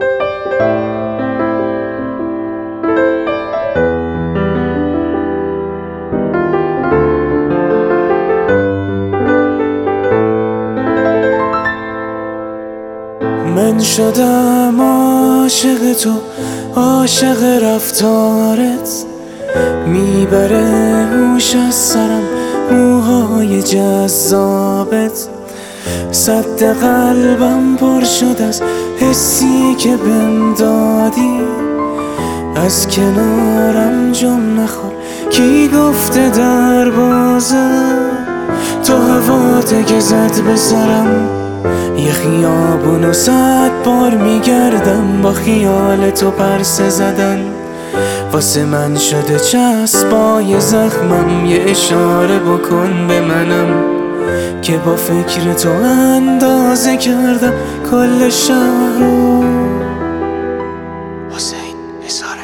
من شدم عاشق تو، عاشق رفتارت، میبره هوش از سرم موهای جذابت. سد قلبم پر شد از حسی که بهم دادی، از کنارم جم نخور کی گفته در بازم. تو هواته که زد به سرم، یه خیابونو 100 بار میگردم با خیال تو پرسه زدن. واسه من شده چسبای زخمم، یه اشاره بکن به منم که با فکر تو اندازه کردم کل شهر رو. حسین